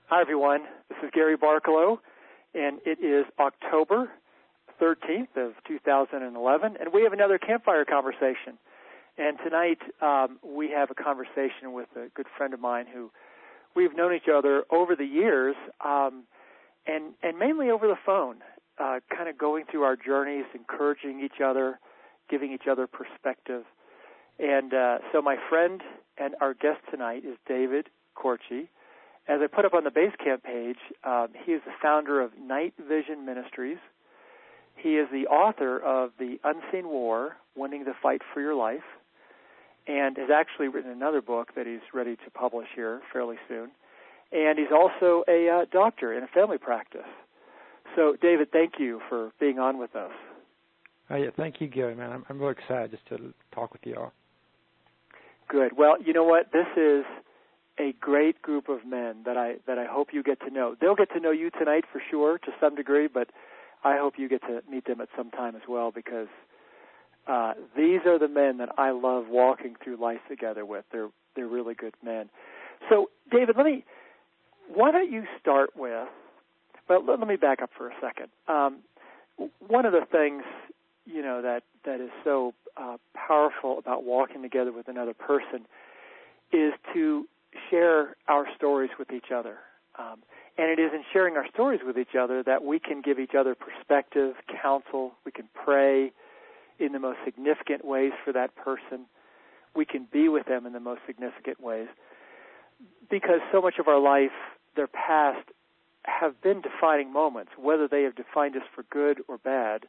Hi, everyone. This is Gary Barkalow, and it is October 13th of 2011, and we have another campfire conversation. And tonight we have a conversation with a good friend of mine who we've known each other over the years, and mainly over the phone, kind of going through our journeys, encouraging each other, giving each other perspective. And so my friend and our guest tonight is David Kortje. As I put up on the Basecamp page, he is the founder of Night Vision Ministries. He is the author of The Unseen War, Winning the Fight for Your Life, and has actually written another book that he's ready to publish here fairly soon. And he's also a doctor in a family practice. So, David, thank you for being on with us. Yeah, thank you, Gary, man. I'm really excited just to talk with you all. Good. Well, you know what? This is a great group of men that I hope you get to know. They'll get to know you tonight for sure to some degree, but I hope you get to meet them at some time as well, because these are the men that I love walking through life together with. They're really good men. So, David, why don't you start with, well, let me back up for a second. One of the things, you know, that is so powerful about walking together with another person is to share our stories with each other. And it is in sharing our stories with each other that we can give each other perspective, counsel. We can pray in the most significant ways for that person. We can be with them in the most significant ways. Because so much of our life, their past, have been defining moments. Whether they have defined us for good or bad,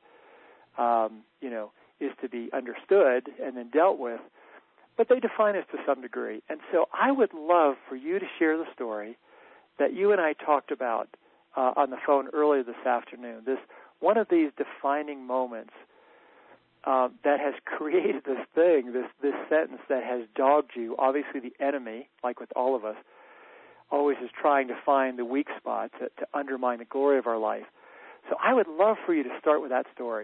is to be understood and then dealt with. But they define us to some degree. And so I would love for you to share the story that you and I talked about on the phone earlier this afternoon. One of these defining moments that has created this thing, this sentence that has dogged you. Obviously the enemy, like with all of us, always is trying to find the weak spot to undermine the glory of our life. So I would love for you to start with that story.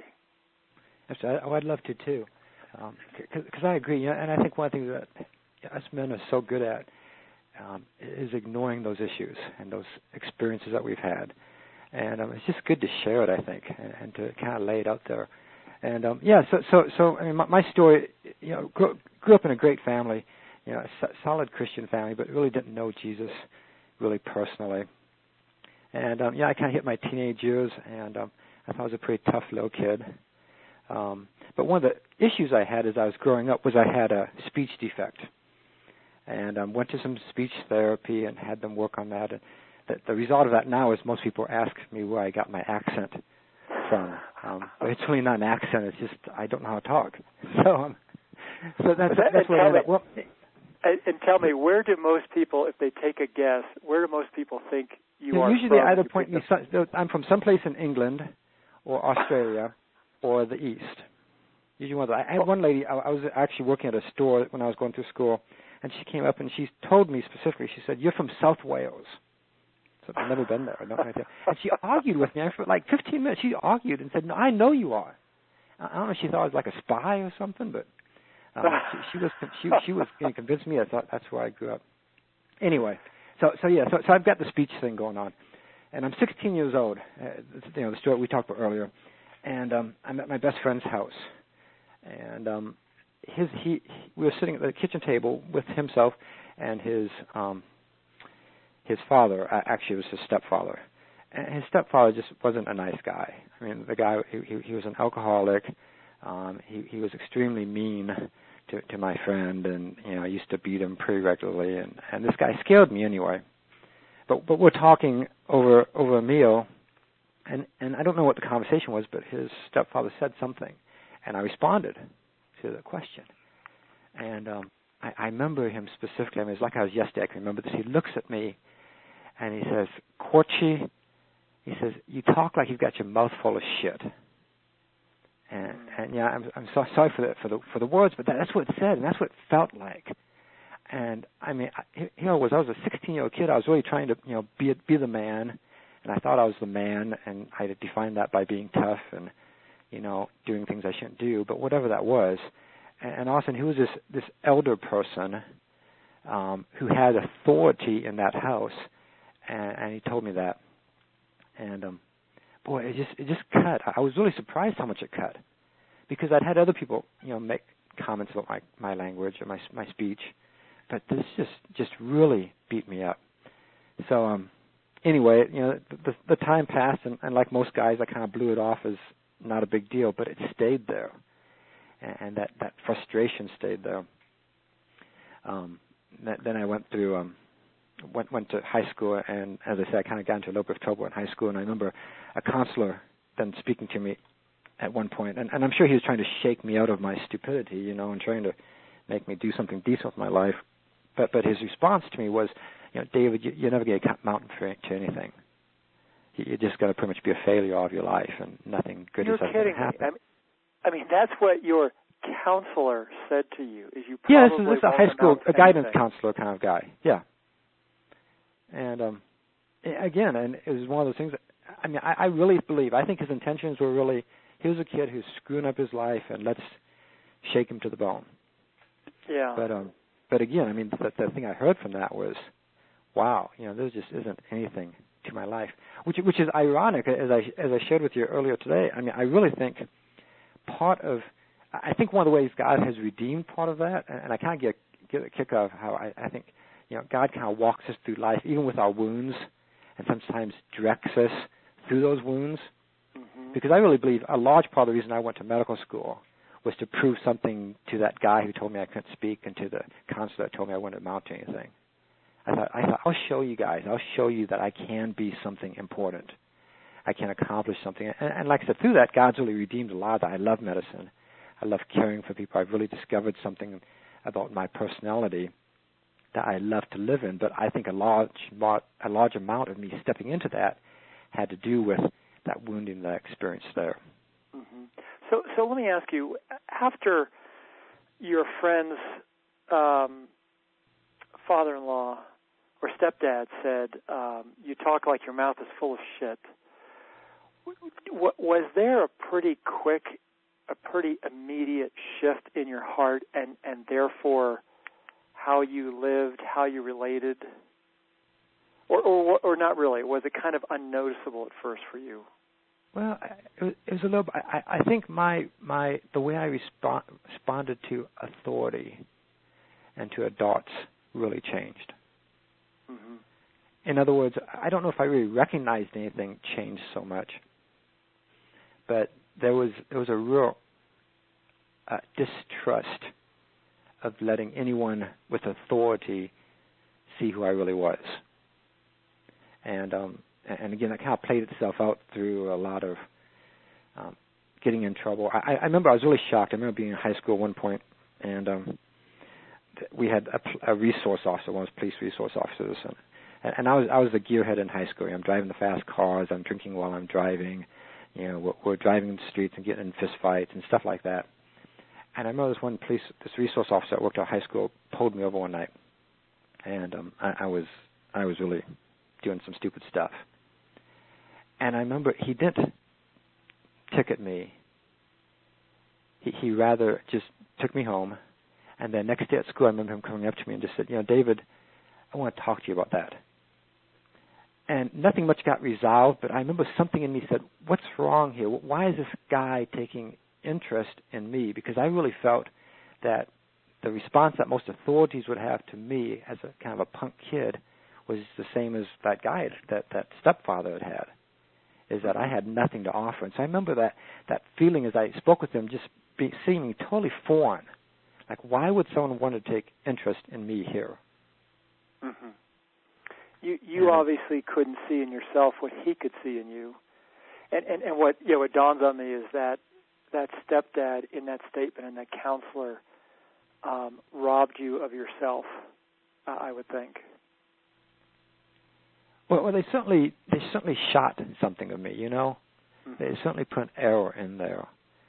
I'd love to, too. Because I agree, and I think one thing that us men are so good at is ignoring those issues and those experiences that we've had. And it's just good to share it, I think, and to kind of lay it out there. And, so I mean, my story, grew up in a great family, a solid Christian family, but really didn't know Jesus really personally. And, I kind of hit my teenage years, and I thought I was a pretty tough little kid. But one of the issues I had as I was growing up was I had a speech defect, and went to some speech therapy and had them work on that. And the result of that now is most people ask me where I got my accent from. But it's really not an accent; it's just I don't know how to talk. So that's what I ended up. And tell me, where do most people, if they take a guess, where do most people think you are usually from? Usually either point me. I'm from someplace in England or Australia. Or the East. Usually one of those. I had one lady, I was actually working at a store when I was going through school, and she came up and she told me specifically, she said, "You're from South Wales." So I've never been there. I don't know. And she argued with me for like 15 minutes. She argued and said, "No, I know you are." I don't know if she thought I was like a spy or something, but she was going to convince me. I thought that's where I grew up. Anyway, so I've got the speech thing going on, and I'm 16 years old. The story we talked about earlier. And I'm at my best friend's house, and we were sitting at the kitchen table with himself and his father. Actually, it was his stepfather, and his stepfather just wasn't a nice guy. I mean, the guy he was an alcoholic. He was extremely mean to my friend, and I used to beat him pretty regularly. And this guy scared me anyway. But we're talking over a meal. And I don't know what the conversation was, but his stepfather said something, and I responded to the question. And I remember him specifically. I mean, it's like I was yesterday. I can remember this. He looks at me, and he says, "Kortje," he says, "you talk like you've got your mouth full of shit." And I'm so sorry for the words, but that's what it said, and that's what it felt like. And I mean, I was a 16-year-old kid. I was really trying to be the man. And I thought I was the man, and I defined that by being tough and, doing things I shouldn't do. But whatever that was, and also he was this elder person who had authority in that house, and he told me that. And boy, it just cut. I was really surprised how much it cut, because I'd had other people, make comments about my language or my speech, but this just really beat me up. So anyway, the time passed, and like most guys, I kind of blew it off as not a big deal, but it stayed there, and that frustration stayed there. Then I went through went to high school, and as I said, I kind of got into a little bit of trouble in high school, and I remember a counselor then speaking to me at one point, and I'm sure he was trying to shake me out of my stupidity, and trying to make me do something decent with my life. But his response to me was, David, you're never going to amount to anything. You just got to pretty much be a failure all of your life, and nothing good is going to happen. I mean, that's what your counselor said to you. Is you probably this is a high school, a guidance counselor kind of guy. Yeah. And again, and it was one of those things. I really believe. I think his intentions were really. He was a kid who's screwing up his life, and let's shake him to the bone. Yeah. But again, the thing I heard from that was, wow, there just isn't anything to my life, which is ironic, as I shared with you earlier today. I really think I think one of the ways God has redeemed part of that, and I kind of get a kick out of how I think, God kind of walks us through life, even with our wounds, and sometimes directs us through those wounds. Mm-hmm. Because I really believe a large part of the reason I went to medical school was to prove something to that guy who told me I couldn't speak, and to the counselor that told me I wouldn't amount to anything. I thought, I'll show you guys. I'll show you that I can be something important. I can accomplish something. And like I said, through that, God's really redeemed a lot of that. I love medicine. I love caring for people. I've really discovered something about my personality that I love to live in. But I think a large amount of me stepping into that had to do with that wounding that I experienced there. Mm-hmm. So let me ask you, after your friend's father-in-law or stepdad said, you talk like your mouth is full of shit, was there a pretty quick, a pretty immediate shift in your heart and therefore how you lived, how you related? Or not really? Was it kind of unnoticeable at first for you? Well, it was a little. I think the way I responded to authority and to adults really changed. Mm-hmm. In other words, I don't know if I really recognized anything changed so much, but there was a real distrust of letting anyone with authority see who I really was, and again, that kind of played itself out through a lot of getting in trouble. I remember I was really shocked. I remember being in high school at one point, and we had a resource officer, one of those police resource officers, and I was the gearhead in high school. I'm driving the fast cars. I'm drinking while I'm driving. We're driving in the streets and getting in fist fights and stuff like that. And I remember this resource officer that worked at high school pulled me over one night, and I was really doing some stupid stuff. And I remember he didn't ticket me. He rather just took me home. And then next day at school, I remember him coming up to me and just said, David, I want to talk to you about that. And nothing much got resolved, but I remember something in me said, what's wrong here? Why is this guy taking interest in me? Because I really felt that the response that most authorities would have to me as a kind of a punk kid was the same as that guy, that stepfather had, is that I had nothing to offer. And so I remember that feeling as I spoke with him, just seeming totally foreign. Like, why would someone want to take interest in me here? Mm-hmm. You obviously couldn't see in yourself what he could see in you. And what dawns on me is that stepdad in that statement and that counselor robbed you of yourself, I would think. Well, they certainly shot something of me, Mm-hmm. They certainly put an error in there.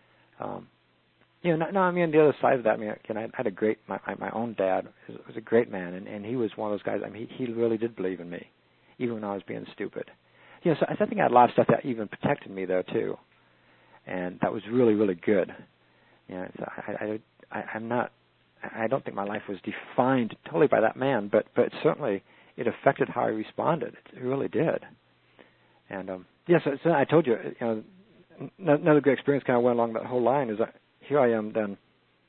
Now, on the other side of that, I had a great, my own dad was a great man, and he was one of those guys, he really did believe in me, even when I was being stupid. So I think I had a lot of stuff that even protected me there, too, and that was really, really good. So I don't think my life was defined totally by that man, but certainly it affected how I responded. It really did. And so I told you, another great experience kind of went along that whole line. Is that here I am then,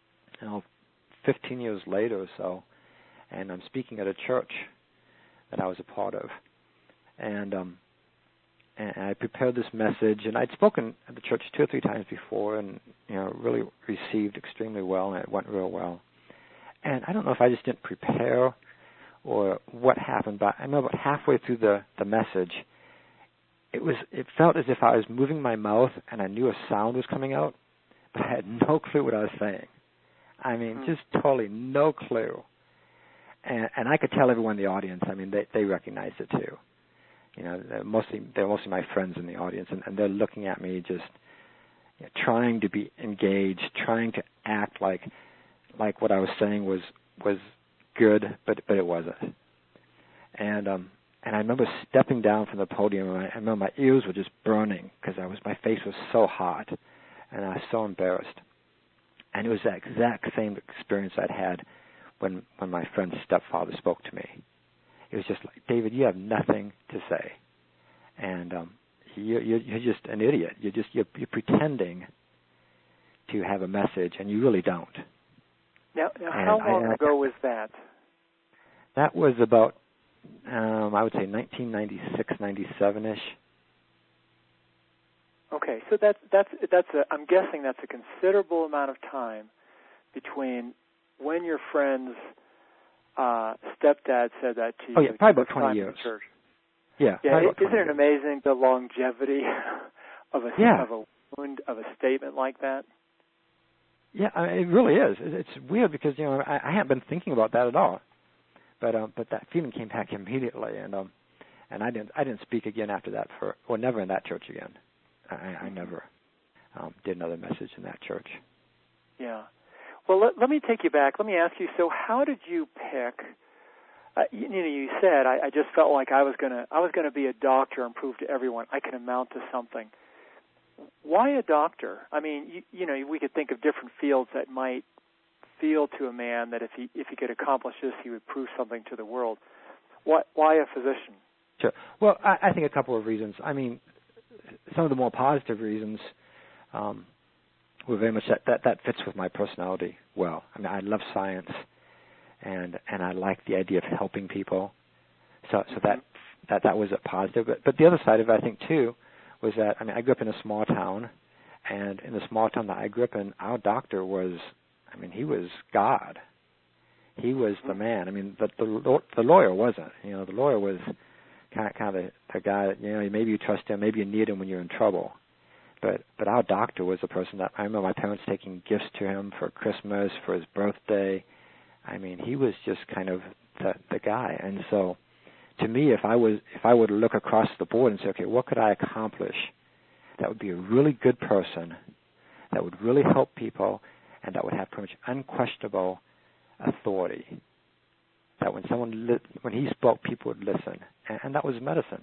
15 years later or so, and I'm speaking at a church that I was a part of, and I prepared this message, and I'd spoken at the church 2 or 3 times before, and really received extremely well, and it went real well. And I don't know if I just didn't prepare or what happened, but I know about halfway through the message, it felt as if I was moving my mouth, and I knew a sound was coming out, but I had no clue what I was saying. I mean, just totally no clue. And I could tell everyone in the audience. I mean, they recognized it too. They're mostly my friends in the audience, and they're looking at me just trying to be engaged, trying to act like what I was saying was good, but it wasn't. And I remember stepping down from the podium, and I remember my ears were just burning because my face was so hot, and I was so embarrassed. And it was that exact same experience I'd had when my friend's stepfather spoke to me. It was just like, David, you have nothing to say, and you're just an idiot. You're pretending to have a message, and you really don't. Now how long ago was that? That was about, I would say 1996, 97-ish. Okay, so that's I'm guessing that's a considerable amount of time between when your friend's stepdad said that to you. Oh yeah, probably about 20 years. Church. Yeah. Isn't it amazing the longevity of a wound, of a statement like that? Yeah, it really is. It's weird because I hadn't been thinking about that at all, but that feeling came back immediately, and I didn't speak again after that never in that church again. I never did another message in that church. Yeah. Well, let me take you back. Let me ask you. So, how did you pick? You said I just felt like I was gonna be a doctor and prove to everyone I can amount to something. Why a doctor? I mean, we could think of different fields that might feel to a man that if he could accomplish this, he would prove something to the world. Why a physician? Sure. Well, I think a couple of reasons. I mean, some of the more positive reasons were very much that fits with my personality well. I mean, I love science, and I like the idea of helping people. So that was a positive. But the other side of it, I think, too, was that, I mean, I grew up in a small town, and in the small town that I grew up in, our doctor was, I mean, he was God. He was the man. I mean, the lawyer wasn't. The lawyer was kind of the guy that, maybe you trust him, maybe you need him when you're in trouble. But our doctor was the person that I remember my parents taking gifts to him for Christmas, for his birthday. I mean, he was just kind of the guy. And so, to me, if I were to look across the board and say, okay, what could I accomplish that would be a really good person, that would really help people, and that would have pretty much unquestionable authority, that when he spoke, people would listen, and that was medicine.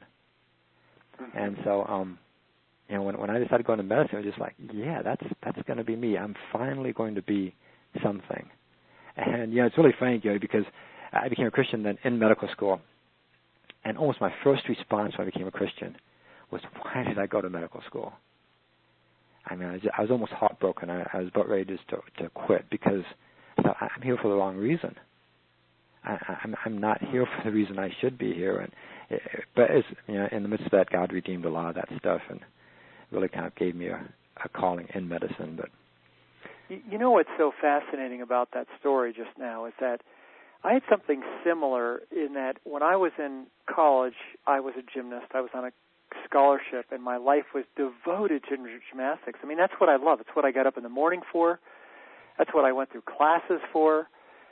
And so, when I decided to go into medicine, it was just like, yeah, that's going to be me. I'm finally going to be something. And it's really funny, Gary, because I became a Christian then in medical school, and almost my first response when I became a Christian was, why did I go to medical school? I mean, I was almost heartbroken. I was about ready just to quit because I thought, I'm here for the wrong reason. I'm not here for the reason I should be here. But in the midst of that, God redeemed a lot of that stuff and really kind of gave me a calling in medicine. But what's so fascinating about that story just now is that I had something similar in that when I was in college, I was a gymnast. I was on a scholarship, and my life was devoted to gymnastics. I mean, that's what I love. It's what I got up in the morning for. That's what I went through classes for.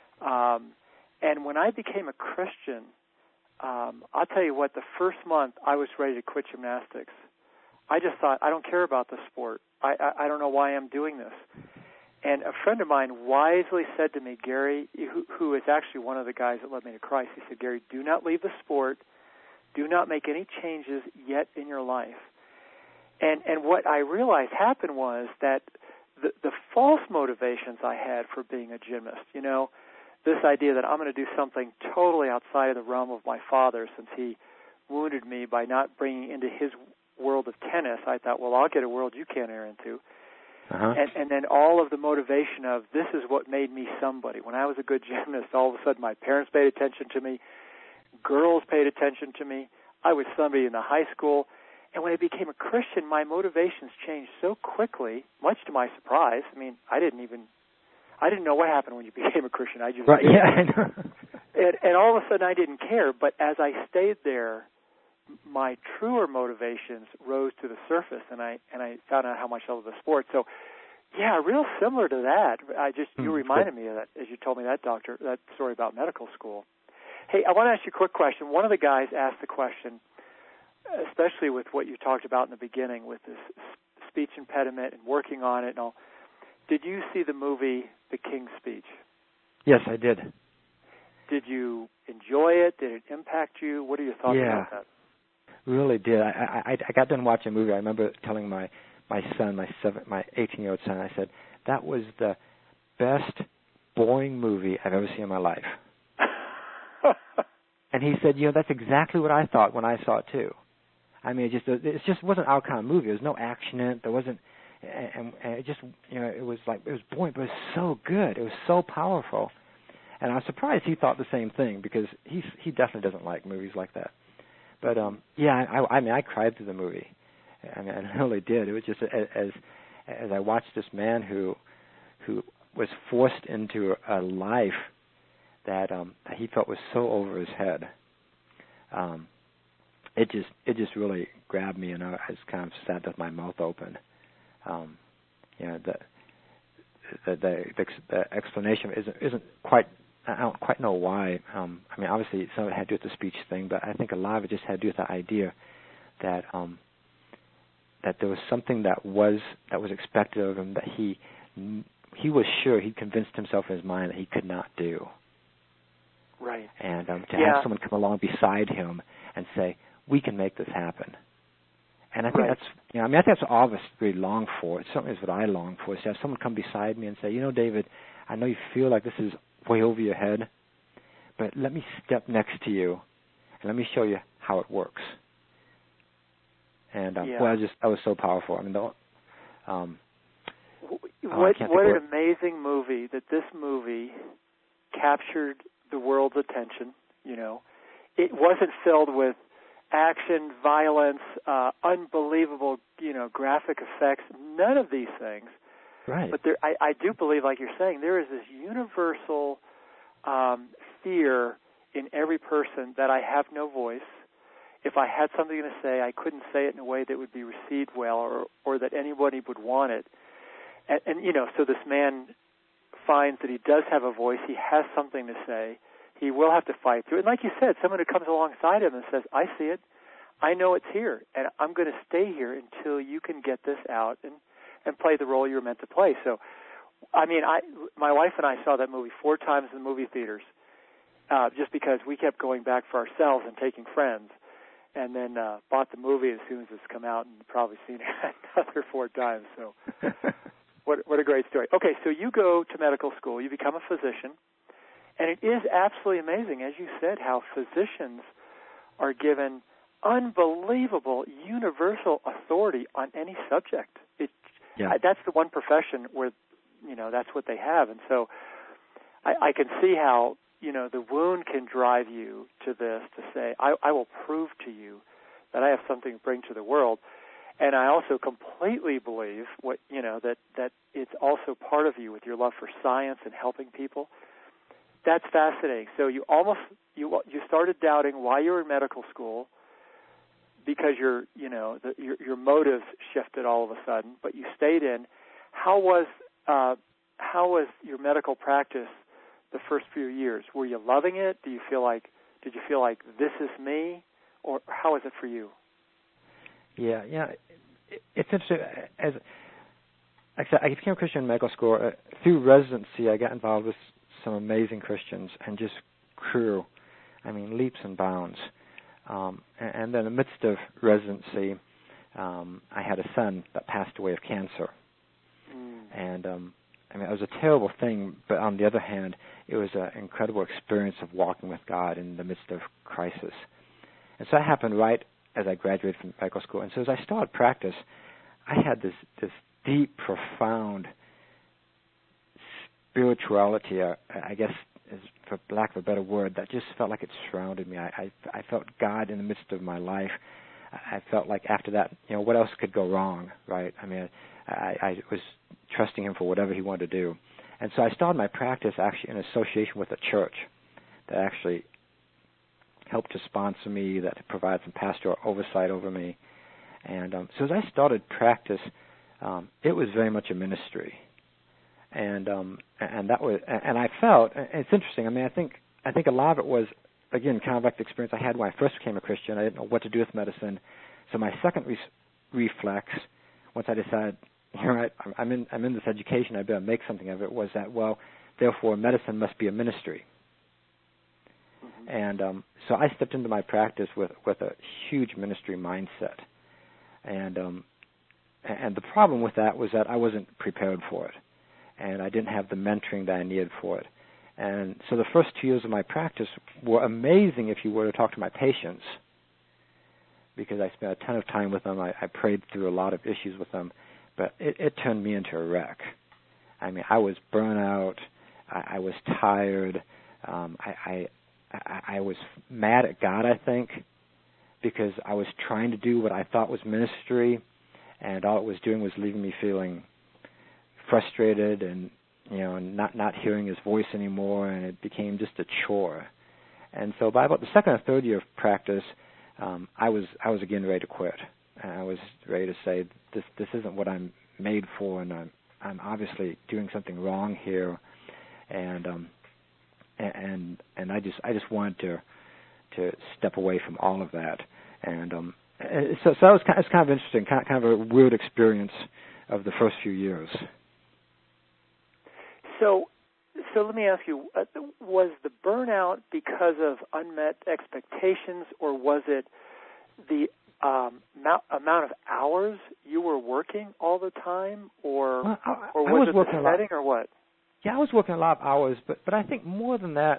And when I became a Christian, I'll tell you what, the first month I was ready to quit gymnastics. I just thought, I don't care about the sport. I don't know why I'm doing this. And a friend of mine wisely said to me, Gary, who is actually one of the guys that led me to Christ, he said, Gary, do not leave the sport. Do not make any changes yet in your life. And what I realized happened was that the false motivations I had for being a gymnast, this idea that I'm going to do something totally outside of the realm of my father, since he wounded me by not bringing into his world of tennis, I thought, well, I'll get a world you can't enter into. Uh-huh. And then all of the motivation of this is what made me somebody. When I was a good gymnast, all of a sudden my parents paid attention to me, girls paid attention to me, I was somebody in the high school. And when I became a Christian, my motivations changed so quickly, much to my surprise. I mean, I didn't know what happened when you became a Christian. I just right, did. yeah, I know. And all of a sudden I didn't care. But as I stayed there, my truer motivations rose to the surface, and I found out how much I love the sport. So, yeah, real similar to that. You reminded me of that as you told me that, Doctor, that story about medical school. Hey, I want to ask you a quick question. One of the guys asked the question, especially with what you talked about in the beginning with this speech impediment and working on it and all. Did you see the movie The King's Speech? Yes, I did. Did you enjoy it? Did it impact you? What are your thoughts about that? Really did. I got done watching a movie. I remember telling my son, my 18-year-old son, I said, that was the best boring movie I've ever seen in my life. And he said, that's exactly what I thought when I saw it too. I mean, it just wasn't our kind of movie. There was no action in it. There wasn't, and it just, it was boring, but it was so good. It was so powerful. And I was surprised he thought the same thing, because he definitely doesn't like movies like that. But I cried through the movie. I mean, I really did. It was just as I watched this man who was forced into a life that he felt was so over his head. It just really grabbed me, and I just kind of sat with my mouth open. The explanation isn't quite. I don't quite know why. I mean, obviously some of it had to do with the speech thing, but I think a lot of it just had to do with the idea that that there was something that was expected of him that he was sure, he'd convinced himself in his mind that he could not do. Right. And to have someone come along beside him and say, we can make this happen. And I think that's, I think that's what all of us really long for. It certainly is what I long for, is to have someone come beside me and say, David, I know you feel like this is way over your head, but let me step next to you and let me show you how it works. And that was so powerful. I mean, what an amazing movie that this movie captured the world's attention. It wasn't filled with action, violence, unbelievable, graphic effects, none of these things. Right. But I do believe, like you're saying, there is this universal fear in every person that I have no voice. If I had something to say, I couldn't say it in a way that would be received well, or that anybody would want it. And so this man finds that he does have a voice. He has something to say. He will have to fight through it. And like you said, someone who comes alongside him and says, I see it. I know it's here, and I'm going to stay here until you can get this out and play the role you're meant to play. So, I mean, my wife and I saw that movie 4 times in the movie theaters, just because we kept going back for ourselves and taking friends, and then bought the movie as soon as it's come out, and probably seen it another 4 times. So, what a great story. Okay, so you go to medical school, you become a physician, and it is absolutely amazing, as you said, how physicians are given unbelievable universal authority on any subject. That's the one profession where, that's what they have. And so I can see how, the wound can drive you to this, to say, I will prove to you that I have something to bring to the world. And I also completely believe that it's also part of you with your love for science and helping people. That's fascinating. So you started doubting why you were in medical school, because your motives shifted all of a sudden, but you stayed in. How was your medical practice the first few years? Were you loving it? Did you feel like this is me, or how was it for you? Yeah. It's interesting. As I said, I became a Christian in medical school. Through residency, I got involved with some amazing Christians and just grew, leaps and bounds. And then in the midst of residency, I had a son that passed away of cancer. And I mean, it was a terrible thing, but on the other hand, it was an incredible experience of walking with God in the midst of crisis. And so that happened right as I graduated from medical school. And so as I started practice, I had this deep, profound spirituality, I guess, for lack of a better word, that just felt like it surrounded me. I felt God in the midst of my life. I felt like after that, what else could go wrong, right? I mean, I was trusting him for whatever he wanted to do. And so I started my practice actually in association with a church that actually helped to sponsor me, that to provide some pastoral oversight over me. And so as I started practice, it was very much a ministry. And that was, and I felt, and it's interesting. I mean, I think a lot of it was, again, kind of like the experience I had when I first became a Christian. I didn't know what to do with medicine. So my second reflex, once I decided, I'm in this education, I better make something of it, was that, well, therefore medicine must be a ministry. Mm-hmm. And so I stepped into my practice with a huge ministry mindset. And the problem with that was that I wasn't prepared for it. And I didn't have the mentoring that I needed for it. And so the first 2 years of my practice were amazing if you were to talk to my patients, because I spent a ton of time with them. I prayed through a lot of issues with them, but it turned me into a wreck. I mean, I was burnt out. I was tired. I was mad at God, I think, because I was trying to do what I thought was ministry, and all it was doing was leaving me feeling frustrated and not hearing his voice anymore, and it became just a chore. And so by about the second or third year of practice, I was again ready to quit. I was ready to say, this isn't what I'm made for, and I'm obviously doing something wrong here, and I just wanted to step away from all of that. And so that was kind of interesting, kind of a weird experience of the first few years. So let me ask you, was the burnout because of unmet expectations, or was it the amount of hours you were working all the time, or was it the setting, or what? Yeah, I was working a lot of hours, but I think more than that,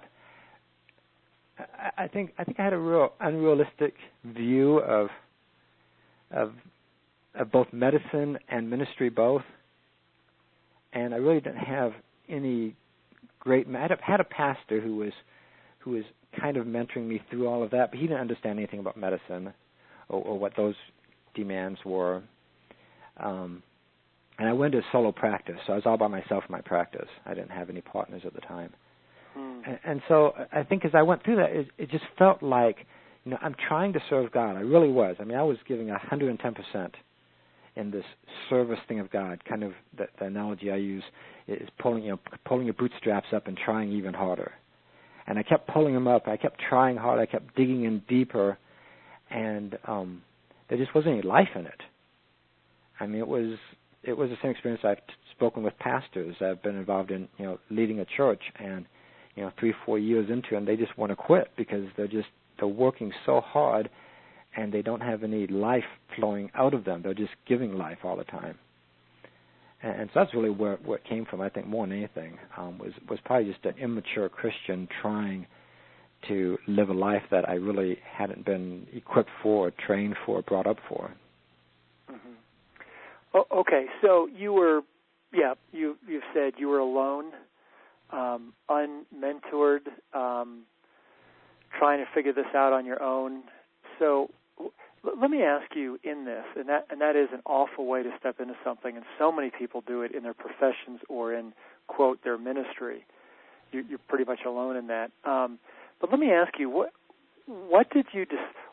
I think I had a real unrealistic view of both medicine and ministry both, and I really didn't have any great. I had a pastor who was kind of mentoring me through all of that, but he didn't understand anything about medicine or what those demands were. And I went to solo practice, so I was all by myself in my practice. I didn't have any partners at the time. And so I think as I went through that, it just felt like, I'm trying to serve God. I really was. I mean, I was giving 110% in this service thing of God. Kind of the analogy I use is pulling your bootstraps up and trying even harder. And I kept pulling them up. I kept trying hard. I kept digging in deeper, and there just wasn't any life in it. I mean, it was the same experience. I've spoken with pastors that have been involved in leading a church, and 3-4 years into it, and they just want to quit because they're working so hard, and they don't have any life flowing out of them. They're just giving life all the time. And so that's really where it came from, I think, more than anything, was probably just an immature Christian trying to live a life that I really hadn't been equipped for, trained for, brought up for. Mm-hmm. Oh, okay, so you've said you were alone, unmentored, trying to figure this out on your own. So let me ask you in this, and that is an awful way to step into something, and so many people do it in their professions or in, quote, their ministry. You're pretty much alone in that. But let me ask you, what did you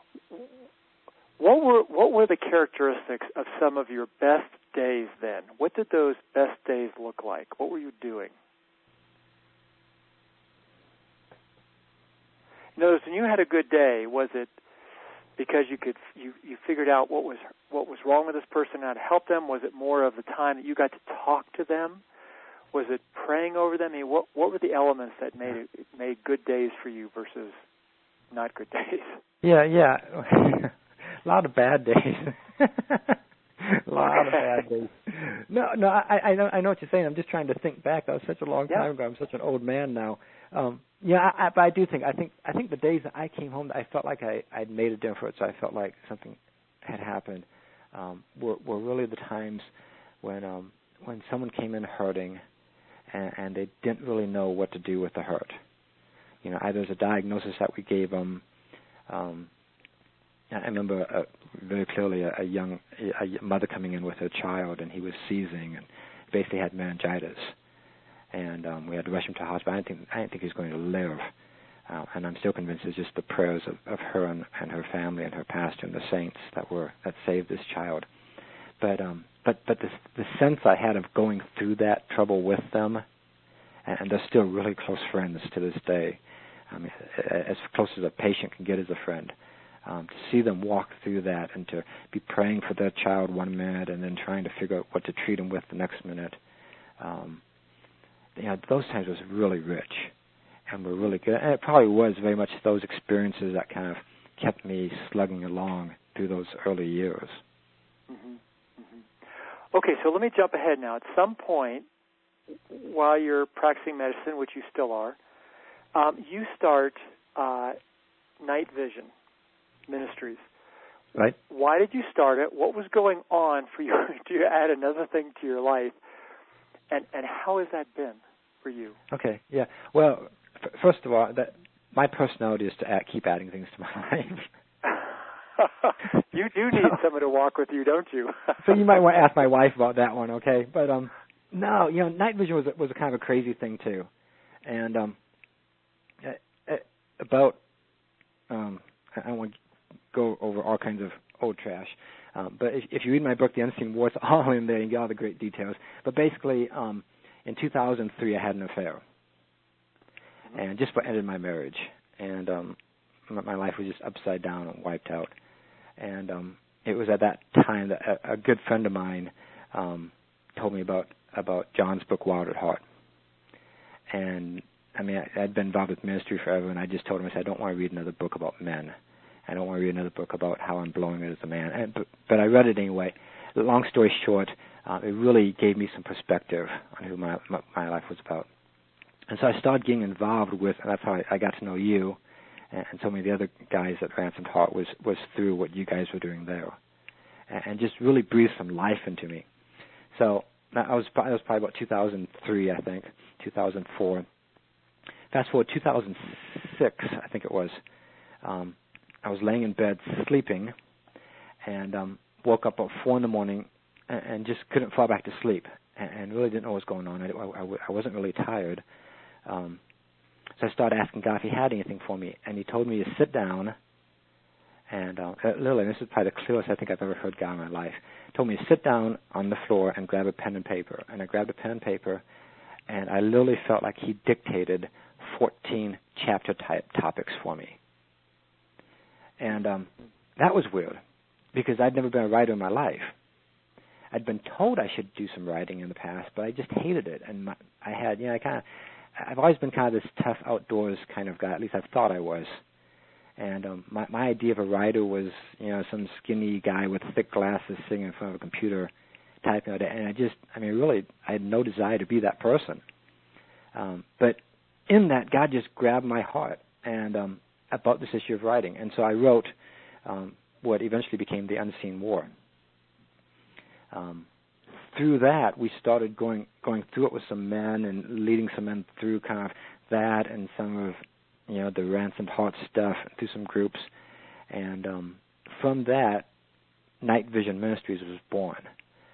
what were the characteristics of some of your best days then? What did those best days look like? What were you doing? In other words, when you had a good day, was it because you figured out what was wrong with this person and how to help them? Was it more of the time that you got to talk to them? Was it praying over them? I mean, what were the elements that made good days for you versus not good days? Yeah. A lot of bad days. A lot of bad No, I know what you're saying. I'm just trying to think back. That was such a long time ago. I'm such an old man now. But I do think I think the days that I came home, I felt like I'd made a difference. I felt like something had happened. Were really the times when someone came in hurting, and they didn't really know what to do with the hurt. Either as a diagnosis that we gave them. I remember very clearly a mother coming in with her child, and he was seizing and basically had meningitis. And we had to rush him to the hospital. I didn't think he was going to live. And I'm still convinced it's just the prayers of her and her family and her pastor and the saints that saved this child. But the sense I had of going through that trouble with them, and they're still really close friends to this day. I mean, as close as a patient can get as a friend. To see them walk through that and to be praying for their child one minute and then trying to figure out what to treat him with the next minute. Those times was really rich and were really good. And it probably was very much those experiences that kind of kept me slugging along through those early years. Mm-hmm. Mm-hmm. Okay, so let me jump ahead now. At some point, while you're practicing medicine, which you still are, you start Night Vision Ministries. Right. Why did you start it? What was going on for you to add another thing to your life? And how has that been for you? Okay, yeah. Well, first of all, my personality is to keep adding things to my life. You do need someone to walk with you, don't you? So you might want to ask my wife about that one, okay? But no, Night Vision was a kind of a crazy thing too, and I don't want to go over all kinds of old trash. But if you read my book, The Unseen War, it's all in there. You get all the great details. But basically, in 2003, I had an affair. And just what ended my marriage. And my life was just upside down and wiped out. And it was at that time that a good friend of mine told me about John's book, Wild at Heart. And, I mean, I'd been involved with ministry forever, and I just told him, I said, I don't want to read another book about men. I don't want to read another book about how I'm blowing it as a man. But I read it anyway. Long story short, it really gave me some perspective on who my life was about. And so I started getting involved with, and that's how I got to know you and so many of the other guys at Ransomed Heart was through what you guys were doing there. And just really breathed some life into me. So that was probably about 2003, I think, 2004. Fast forward 2006, I think it was. I was laying in bed sleeping and woke up at 4 a.m. and just couldn't fall back to sleep and really didn't know what was going on. I wasn't really tired. So I started asking God if he had anything for me, and he told me to sit down and literally, this is probably the clearest I think I've ever heard God in my life. He told me to sit down on the floor and grab a pen and paper. And I grabbed a pen and paper, and I literally felt like he dictated 14 chapter-type topics for me. And that was weird because I'd never been a writer in my life. I'd been told I should do some writing in the past, but I just hated it. And I've always been kind of this tough outdoors kind of guy. At least I've thought I was. And my idea of a writer was, some skinny guy with thick glasses sitting in front of a computer typing out. And I had no desire to be that person. But in that, God just grabbed my heart and about this issue of writing. And so I wrote what eventually became The Unseen War. Through that, we started going through it with some men and leading some men through kind of that and some of, the Ransomed Heart stuff through some groups. And from that, Night Vision Ministries was born.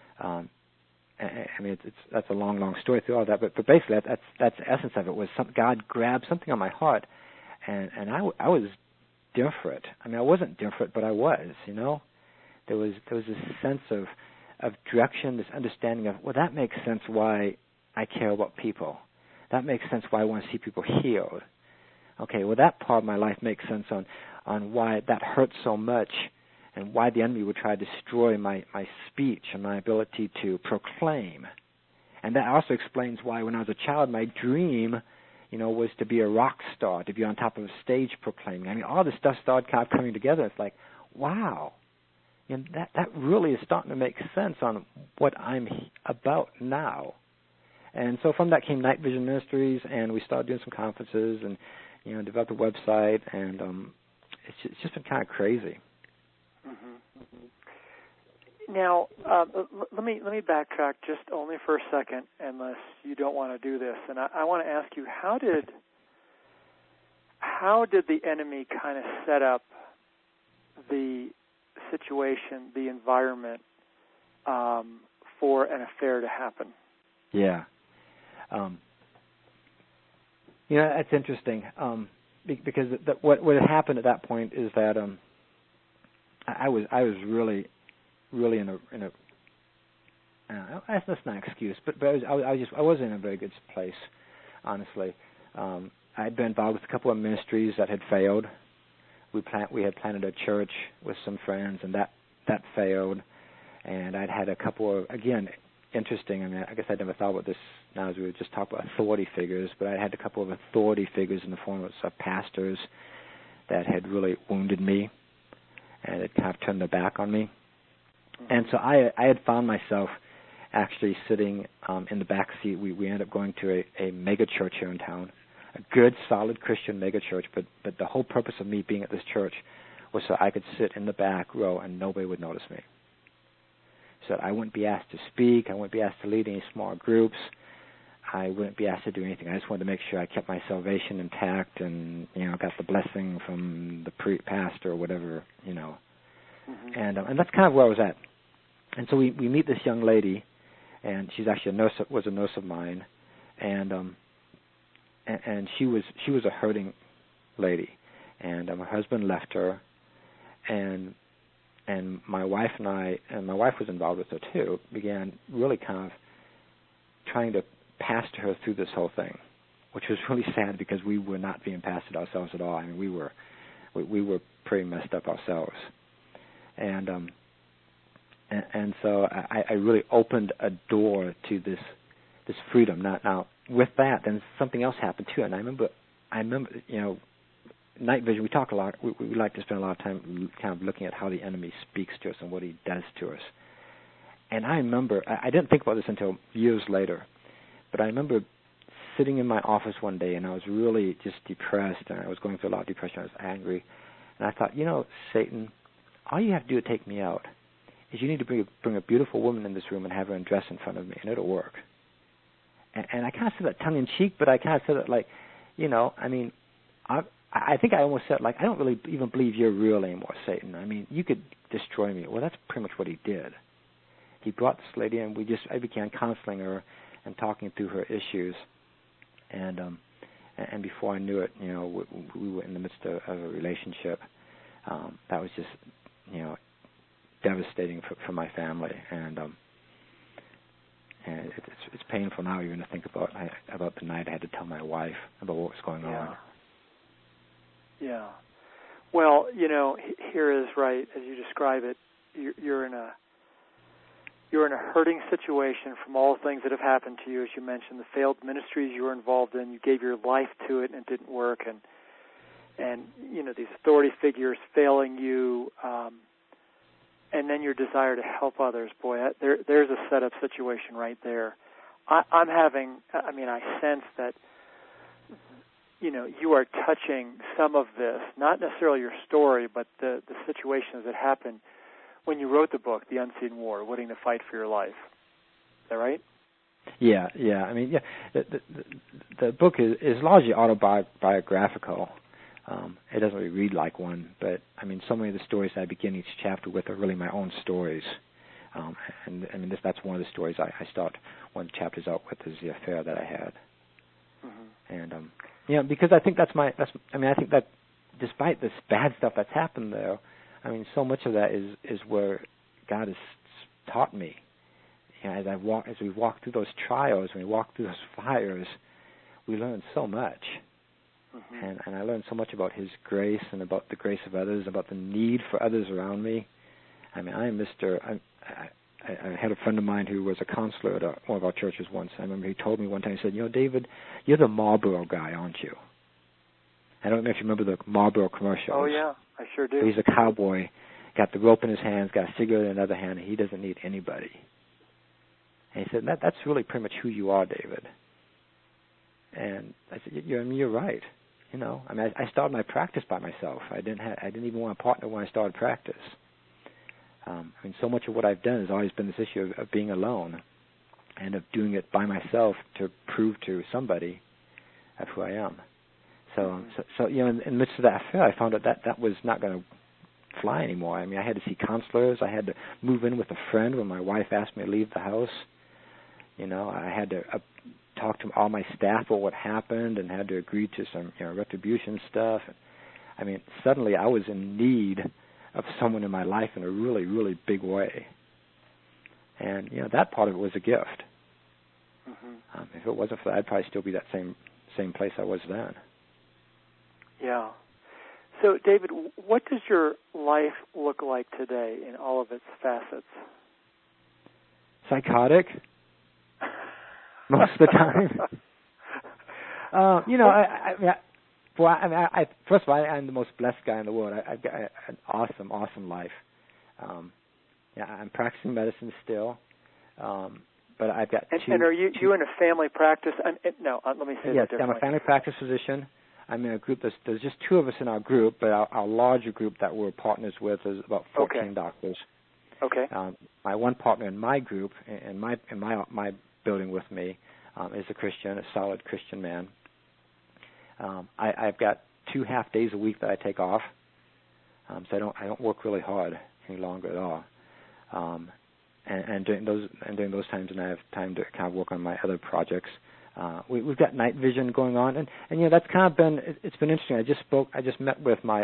That's a long story through all that, but basically that's the essence of it. Was God grabbed something on my heart, and I was different. I wasn't different, but I was. There was this sense of direction, this understanding of, well, that makes sense why I care about people. That makes sense why I want to see people healed. Okay, well, that part of my life makes sense on why that hurts so much and why the enemy would try to destroy my speech and my ability to proclaim. And that also explains why when I was a child, my dream, was to be a rock star, to be on top of a stage proclaiming. All this stuff started kind of coming together. It's like, wow, And that really is starting to make sense on what I'm about now. And so from that came Night Vision Ministries, and we started doing some conferences and, developed a website, and it's just been kind of crazy. Mm-hmm. Now, let me backtrack just only for a second, unless you don't want to do this. And I want to ask you, how did the enemy kind of set up the situation, the environment, for an affair to happen? Yeah. That's interesting, because what had happened at that point is that I was really in a that's not an excuse, but I wasn't in a very good place, honestly. I had been involved with a couple of ministries that had failed. We had planted a church with some friends, and that failed. And I'd had a couple of, again, interesting. I mean, I guess I never thought about this now as we were just talking about authority figures, but I had a couple of authority figures in the form of pastors that had really wounded me, and it kind of turned their back on me. And so I had found myself actually sitting in the back seat. We ended up going to a mega church here in town, a good, solid Christian mega church, but the whole purpose of me being at this church was so I could sit in the back row and nobody would notice me. So I wouldn't be asked to speak. I wouldn't be asked to lead any small groups. I wouldn't be asked to do anything. I just wanted to make sure I kept my salvation intact and, got the blessing from the pastor or whatever, Mm-hmm. And that's kind of where I was at. And so we meet this young lady, and she's actually was a nurse of mine, and she was a hurting lady, and her husband left her, and my wife and my wife was involved with her too, began really kind of trying to pastor her through this whole thing, which was really sad because we were not being pastored ourselves at all. I mean, we were pretty messed up ourselves, and so I really opened a door to this freedom. Now with that, then something else happened too, and I remember, Night Vision. We talk a lot. We like to spend a lot of time kind of looking at how the enemy speaks to us and what he does to us. And I remember, I didn't think about this until years later, but I remember sitting in my office one day, and I was really just depressed, and I was going through a lot of depression. I was angry, and I thought, Satan, all you have to do to take me out is you need to bring a beautiful woman in this room and have her undress in front of me, and it'll work. And I kind of said that tongue-in-cheek, but I kind of said it like, I think I almost said, I don't really even believe you're real anymore, Satan. I mean, you could destroy me. Well, that's pretty much what he did. He brought this lady in. I began counseling her and talking through her issues. And before I knew it, we were in the midst of a relationship. That was just, devastating for my family. And it's painful now even to think about the night I had to tell my wife about what was going on. Yeah. Well, here is right as you describe it. You're in a hurting situation from all the things that have happened to you, as you mentioned, the failed ministries you were involved in. You gave your life to it, and it didn't work. And these authority figures failing you, and then your desire to help others. Boy, there's a set-up situation right there. I sense that. You are touching some of this, not necessarily your story, but the situations that happened when you wrote the book, The Unseen War, Willing to Fight for Your Life. Is that right? Yeah. I mean, the book is largely autobiographical. It doesn't really read like one, but, so many of the stories I begin each chapter with are really my own stories. That's one of the stories I start one of the chapters out with is the affair that I had. Mm-hmm. And, because I think I think that despite this bad stuff that's happened there, so much of that is where God has taught me. As we walk through those trials, when we walk through those fires, we learn so much. Mm-hmm. And I learned so much about His grace and about the grace of others, about the need for others around me. I had a friend of mine who was a counselor at one of our churches once. I remember he told me one time, he said, David, you're the Marlboro guy, aren't you? I don't know if you remember the Marlboro commercials. Oh, yeah, I sure do. He's a cowboy got the rope in his hands, got a cigarette in another hand, and he doesn't need anybody. And he said, that's really pretty much who you are, David. And I said, you're right. You know, I mean, I started my practice by myself. I didn't even want a partner when I started practice. I mean, so much of what I've done has always been this issue of being alone and of doing it by myself to prove to somebody of who I am. So you know, in the midst of that affair, I found out that was not going to fly anymore. I mean, I had to see counselors. I had to move in with a friend when my wife asked me to leave the house. You know, I had to talk to all my staff about what happened and had to agree to some, you know, retribution stuff. I mean, suddenly I was in need of someone in my life in a really, really big way. And, you know, that part of it was a gift. Mm-hmm. If it wasn't for that, I'd probably still be that same place I was then. Yeah. So, David, what does your life look like today in all of its facets? Psychotic. Most of the time. You know, first of all, I'm the most blessed guy in the world. I've got an awesome life. Yeah, I'm practicing medicine still, but I've got two. And are you in a family practice? No, let me say that differently. Yes, I'm a family practice physician. I'm in a group. There's just two of us in our group, but our larger group that we're partners with is about 14 doctors. Okay. My one partner in my group, in my building with me, is a Christian, a solid Christian man. I've got 2 half days a week that I take off, so I don't work really hard any longer at all. And during those times, and I have time to kind of work on my other projects. We've got night vision going on, and you know, that's kind of it's been interesting. I just met with my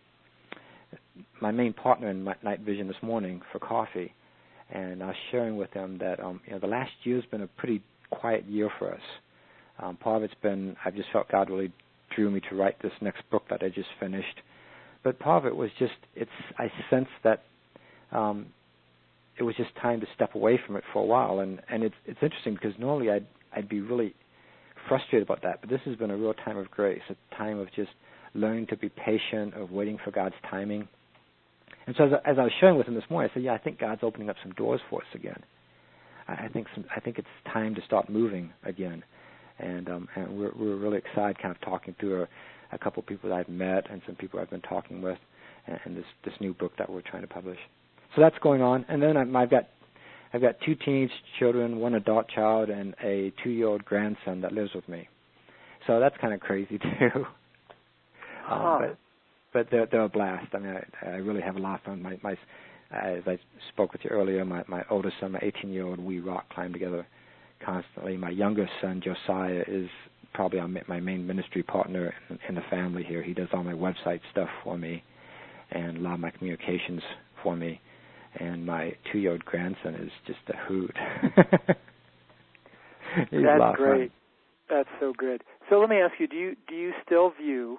main partner in night vision this morning for coffee, and I was sharing with them that you know, the last year's been a pretty quiet year for us. Part of it's been I've just felt God really drew me to write this next book that I just finished, but part of it was just I sensed that it was just time to step away from it for a while, and it's interesting because normally I'd be really frustrated about that, but this has been a real time of grace, a time of just learning to be patient, of waiting for God's timing. And so as I was sharing with him this morning, I said, I think God's opening up some doors for us again. I think it's time to start moving again, and we're really excited, kind of talking through a couple of people that I've met and some people I've been talking with, and this new book that we're trying to publish. So that's going on, and then I've got 2 teenage children, 1 adult child, and a 2-year-old grandson that lives with me. So that's kind of crazy too. But they're a blast. I mean, I really have a lot of fun. As I spoke with you earlier, my oldest son, my 18-year-old, we rock climb together constantly. My youngest son, Josiah, is probably my main ministry partner in the family here. He does all my website stuff for me and a lot of my communications for me. And my 2-year-old grandson is just a hoot. That's great. That's so good. So let me ask you: do you still view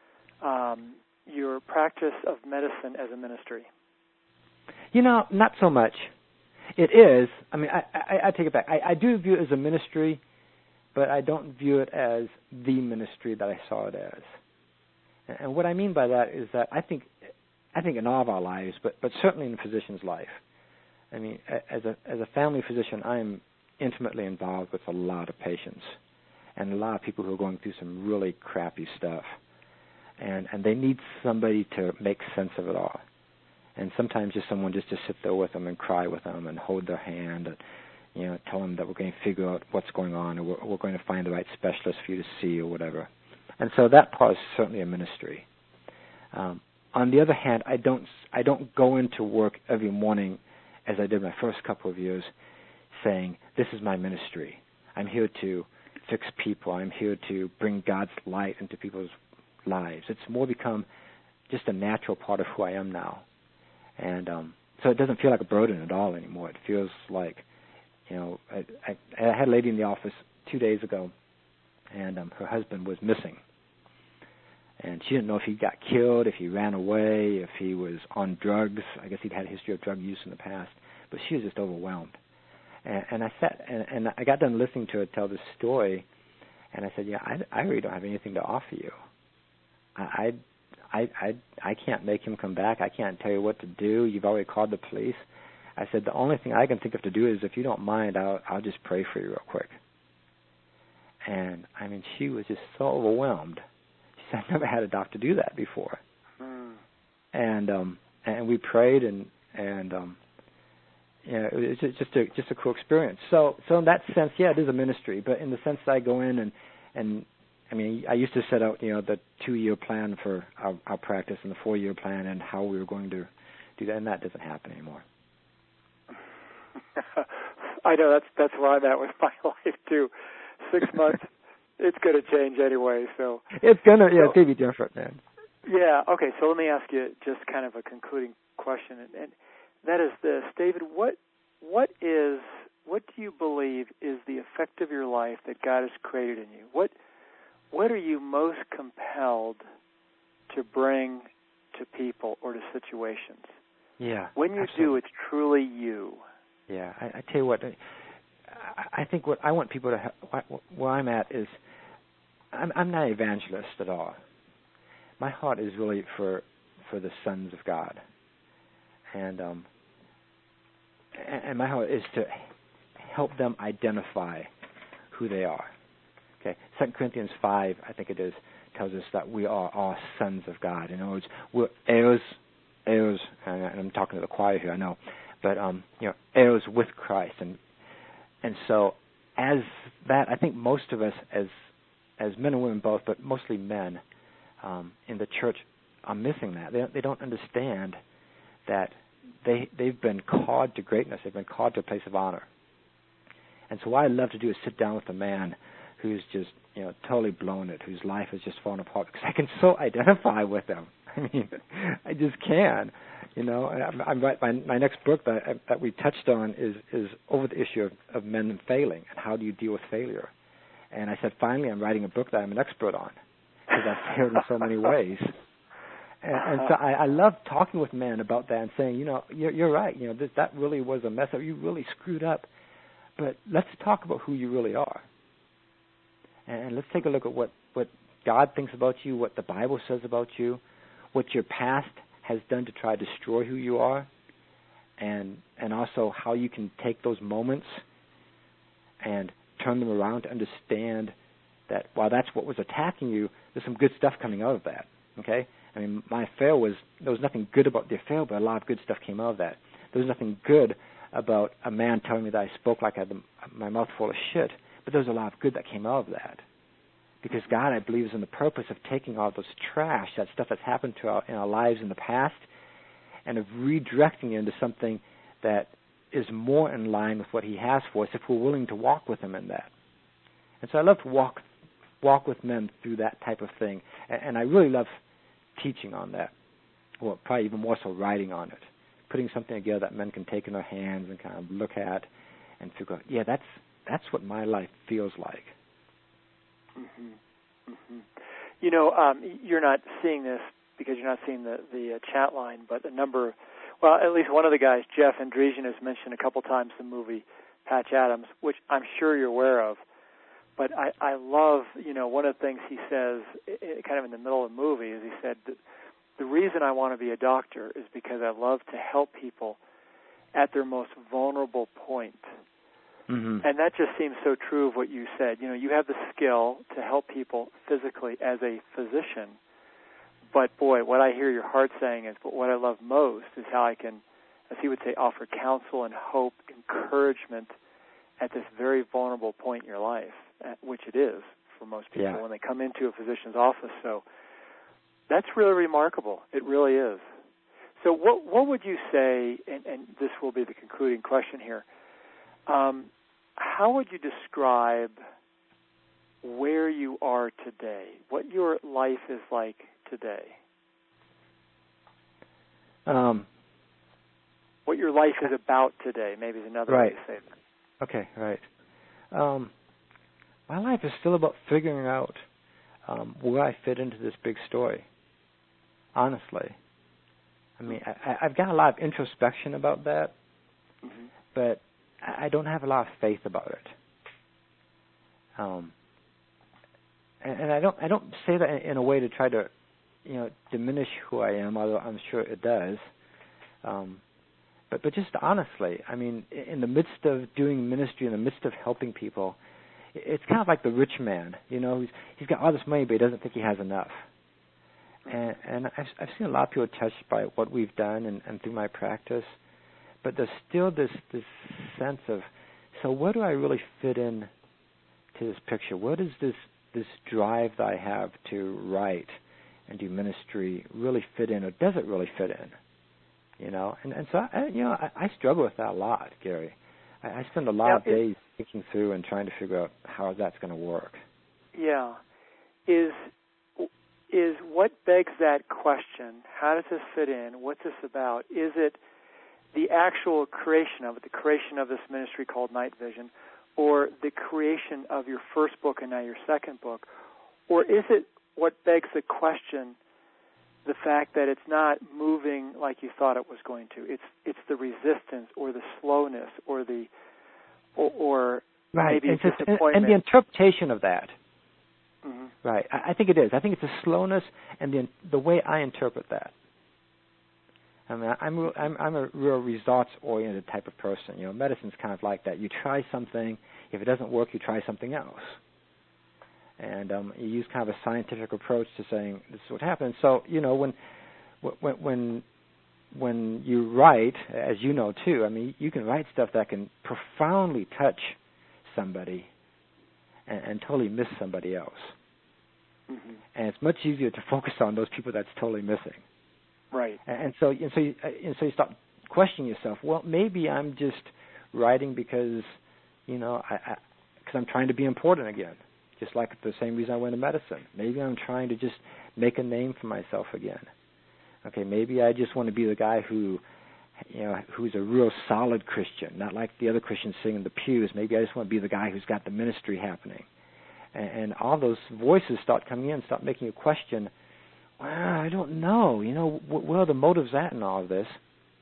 your practice of medicine as a ministry? You know, not so much. It is. I mean, I take it back. I do view it as a ministry, but I don't view it as the ministry that I saw it as. And what I mean by that is that I think in all of our lives, but certainly in a physician's life. I mean, as a family physician, I'm intimately involved with a lot of patients and a lot of people who are going through some really crappy stuff. And they need somebody to make sense of it all. And sometimes just someone just to sit there with them and cry with them and hold their hand and, you know, tell them that we're going to figure out what's going on, or we're going to find the right specialist for you to see or whatever. And so that part is certainly a ministry. On the other hand, I don't go into work every morning as I did my first couple of years saying, this is my ministry. I'm here to fix people. I'm here to bring God's light into people's lives. It's more become just a natural part of who I am now. And so it doesn't feel like a burden at all anymore. It feels like, you know, I had a lady in the office 2 days ago, and her husband was missing. And she didn't know if he got killed, if he ran away, if he was on drugs. I guess he'd had a history of drug use in the past. But she was just overwhelmed. And I sat, and I got done listening to her tell this story, and I said, I really don't have anything to offer you. I can't make him come back. I can't tell you what to do. You've already called the police. I said, the only thing I can think of to do is, if you don't mind, I'll just pray for you real quick. And, I mean, she was just so overwhelmed. She said, I've never had a doctor do that before. And we prayed, and you know, it was just a cool experience. So in that sense, yeah, it is a ministry. But in the sense that I go in and I mean, I used to set out, you know, the 2-year plan for our practice and the 4-year plan and how we were going to do that, and that doesn't happen anymore. I know that's where I'm at with my life too. 6 months, it's going to change anyway. So it's gonna be different, man. Yeah. Okay. So let me ask you just kind of a concluding question, and that is this, David. What do you believe is the effect of your life that God has created in you? What are you most compelled to bring to people or to situations? Yeah. When you do, it's truly you. Yeah. I tell you what, I think what I want people to where I'm at is, I'm not an evangelist at all. My heart is really for the sons of God, and my heart is to help them identify who they are. Okay, 2 Corinthians 5, I think it is, tells us that we are all sons of God. In other words, we're heirs, and I'm talking to the choir here, I know, but you know, heirs with Christ, and so as that, I think most of us, as men and women both, but mostly men, in the church, are missing that. They don't understand that they've been called to greatness. They've been called to a place of honor. And so what I love to do is sit down with a man who's just, you know, totally blown it, whose life has just fallen apart, because I can so identify with them. I mean, I just can. You know, I'm right. My next book that we touched on is over the issue of men failing and how do you deal with failure. And I said, finally, I'm writing a book that I'm an expert on, because I've failed in so many ways. And so I love talking with men about that and saying, you know, you're right. You know, that really was a mess up. You really screwed up. But let's talk about who you really are. And let's take a look at what God thinks about you, what the Bible says about you, what your past has done to try to destroy who you are, and also how you can take those moments and turn them around to understand that while that's what was attacking you, there's some good stuff coming out of that. Okay? I mean, my affair there was nothing good about the affair, but a lot of good stuff came out of that. There was nothing good about a man telling me that I spoke like I had my mouth full of shit, but there was a lot of good that came out of that. Because God, I believe, is in the purpose of taking all those trash, that stuff that's happened in our lives in the past, and of redirecting it into something that is more in line with what He has for us if we're willing to walk with Him in that. And so I love to walk with men through that type of thing. And I really love teaching on that. Well, probably even more so writing on it. Putting something together that men can take in their hands and kind of look at and figure out, yeah, that's what my life feels like. Mm-hmm. Mm-hmm. You know, you're not seeing this because you're not seeing the chat line, but at least one of the guys, Jeff Andresian, has mentioned a couple times the movie Patch Adams, which I'm sure you're aware of. But I love, you know, one of the things he says kind of in the middle of the movie is he said, the reason I want to be a doctor is because I love to help people at their most vulnerable point. Mm-hmm. And that just seems so true of what you said. You know, you have the skill to help people physically as a physician. But, boy, what I hear your heart saying is, but what I love most is how I can, as he would say, offer counsel and hope, encouragement at this very vulnerable point in your life, which it is for most people when they come into a physician's office. So that's really remarkable. It really is. So what would you say, and this will be the concluding question here, how would you describe where you are today, what your life is like today? What your life is about today, maybe is another way to say that. Okay, right. My life is still about figuring out where I fit into this big story, honestly. I mean, I've got a lot of introspection about that, but I don't have a lot of faith about it. And I don't say that in a way to try to diminish who I am, although I'm sure it does. But just honestly, I mean, in the midst of doing ministry, in the midst of helping people, it's kind of like the rich man. He's got all this money, but he doesn't think he has enough. And I've seen a lot of people touched by what we've done and through my practice, but there's still this sense of, so where do I really fit in to this picture? What does this drive that I have to write and do ministry really fit in, or does it really fit in? And so I struggle with that a lot, Gary. I spend a lot of days thinking through and trying to figure out how that's going to work. Yeah. Is what begs that question, how does this fit in? What's this about? Is it the actual creation of it, the creation of this ministry called Night Vision, or the creation of your first book and now your second book? Or is it what begs the question, the fact that it's not moving like you thought it was going to? It's the resistance or the slowness or the or right. maybe disappointment. And the interpretation of that. Mm-hmm. Right. I think it is. I think it's the slowness and the way I interpret that. I mean, I'm a real results-oriented type of person. Medicine's kind of like that. You try something. If it doesn't work, you try something else. And you use kind of a scientific approach to saying this is what happens. So when you write, as you know too, I mean, you can write stuff that can profoundly touch somebody and totally miss somebody else. Mm-hmm. And it's much easier to focus on those people that's totally missing. Right. And so you start questioning yourself. Well, maybe I'm just writing because I'm trying to be important again. Just like the same reason I went to medicine. Maybe I'm trying to just make a name for myself again. Okay, maybe I just want to be the guy who's a real solid Christian, not like the other Christians sitting in the pews. Maybe I just want to be the guy who's got the ministry happening. And all those voices start coming in, start making you question, well, I don't know. Where are the motives at in all of this?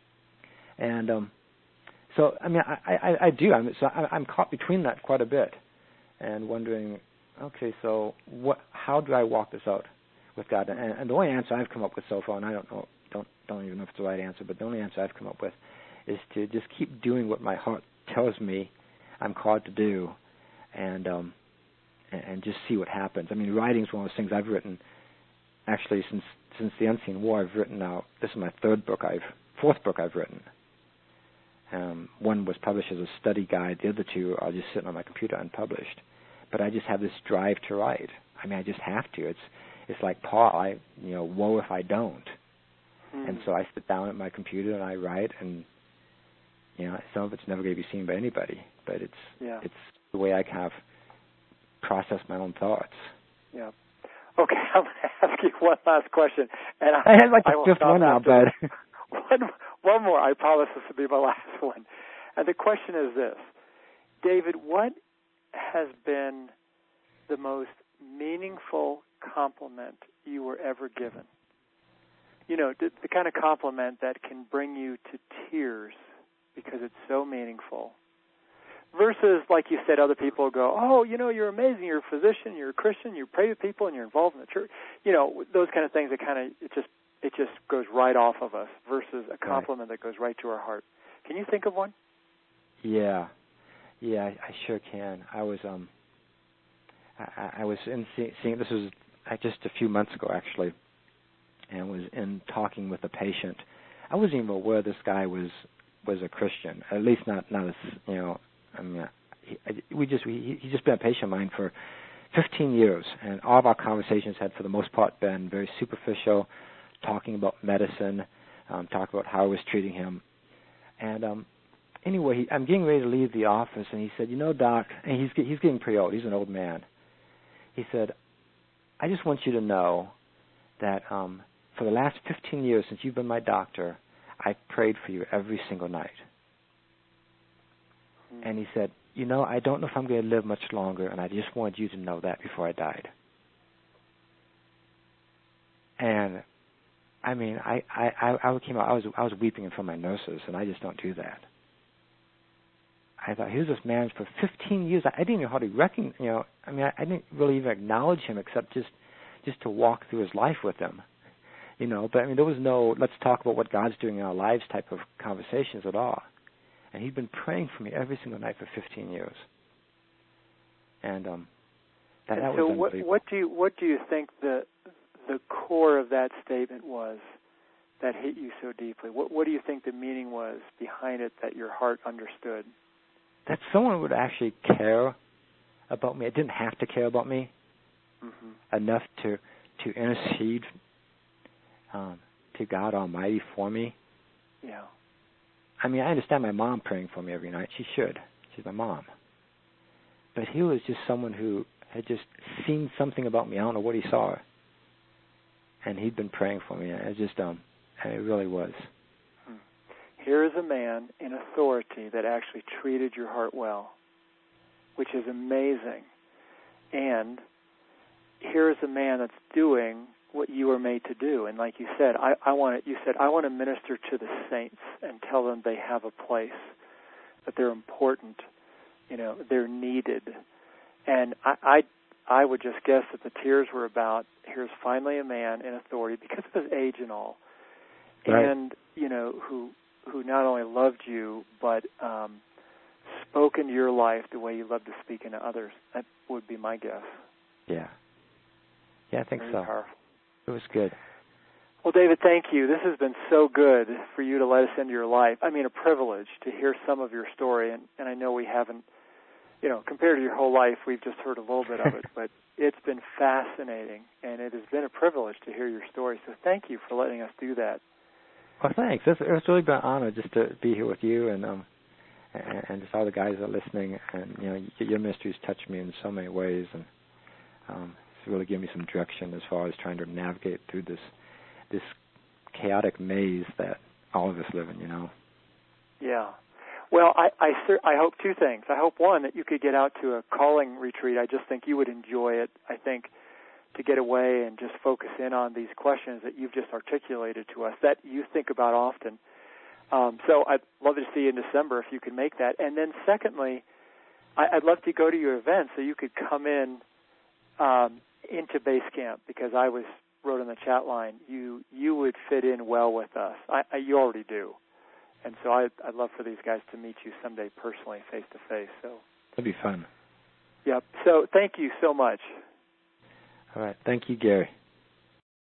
And so, I mean, I do. I'm caught between that quite a bit and wondering, okay, so how do I walk this out with God? And the only answer I've come up with so far, and I don't even know if it's the right answer, but the only answer I've come up with is to just keep doing what my heart tells me I'm called to do, and just see what happens. I mean, writing is one of those things I've written. Actually, since the Unseen War, I've written now. This is my fourth book I've written. One was published as a study guide. The other two are just sitting on my computer unpublished. But I just have this drive to write. I mean, I just have to. It's like Paul. Woe if I don't. Mm. And so I sit down at my computer and I write, and some of it's never going to be seen by anybody. But it's the way I kind of process my own thoughts. Yeah. Okay, I'm going to ask you one last question. And I had like the fifth one now, but one more. I promise this will be my last one. And the question is this. David, what has been the most meaningful compliment you were ever given? The kind of compliment that can bring you to tears because it's so meaningful. Versus, like you said, other people go, oh, you're amazing, you're a physician, you're a Christian, you pray with people, and you're involved in the church. Those kind of things that kind of, it just goes right off of us versus a compliment that goes right to our heart. Can you think of one? Yeah, I sure can. I was seeing, this was just a few months ago, actually, and was in talking with a patient. I wasn't even aware this guy was a Christian, at least not as, I mean, he's just been a patient of mine for 15 years, and all of our conversations had, for the most part, been very superficial, talking about medicine, talking about how I was treating him. And anyway, I'm getting ready to leave the office, and he said, Doc, and he's getting pretty old. He's an old man. He said, I just want you to know that for the last 15 years since you've been my doctor, I've prayed for you every single night. And he said, I don't know if I'm going to live much longer, and I just wanted you to know that before I died. And I mean, I came out. I was weeping in front of my nurses, and I just don't do that. I thought, here's this man for 15 years. I didn't even hardly recognize. I didn't really even acknowledge him except just to walk through his life with him, But I mean, there was no let's talk about what God's doing in our lives type of conversations at all. And he'd been praying for me every single night for 15 years. And that was unbelievable. What do you think the core of that statement was that hit you so deeply? What do you think the meaning was behind it that your heart understood? That someone would actually care about me. It didn't have to care about me enough to intercede to God Almighty for me. Yeah. I mean, I understand my mom praying for me every night. She should. She's my mom. But he was just someone who had just seen something about me. I don't know what he saw. And he'd been praying for me. It just, it really was. Here is a man in authority that actually treated your heart well, which is amazing. And here is a man that's doing what you were made to do. And like you said, I want to minister to the saints and tell them they have a place, that they're important, they're needed. And I would just guess that the tears were about, here's finally a man in authority because of his age and all, right. And, who not only loved you, but spoke into your life the way you love to speak into others. That would be my guess. Yeah. Yeah, I think Very so. Powerful. It was good. Well, David, thank you. This has been so good for you to let us into your life. I mean, a privilege to hear some of your story, and I know we haven't, compared to your whole life, we've just heard a little bit of it, but it's been fascinating, and it has been a privilege to hear your story. So thank you for letting us do that. Well, thanks. It's really been an honor just to be here with you and just all the guys that are listening. And, your ministries touched me in so many ways, and it's really given me some direction as far as trying to navigate through this chaotic maze that all of us live in, Yeah. Well, I hope two things. I hope, one, that you could get out to a calling retreat. I just think you would enjoy it. I think to get away and just focus in on these questions that you've just articulated to us that you think about often. So I'd love to see you in December if you can make that. And then secondly, I'd love to go to your event so you could come in into base camp, because I wrote in the chat line, you would fit in well with us. You already do. And so I'd love for these guys to meet you someday personally, face to face. So that'd be fun. Yep. So thank you so much. All right. Thank you, Gary.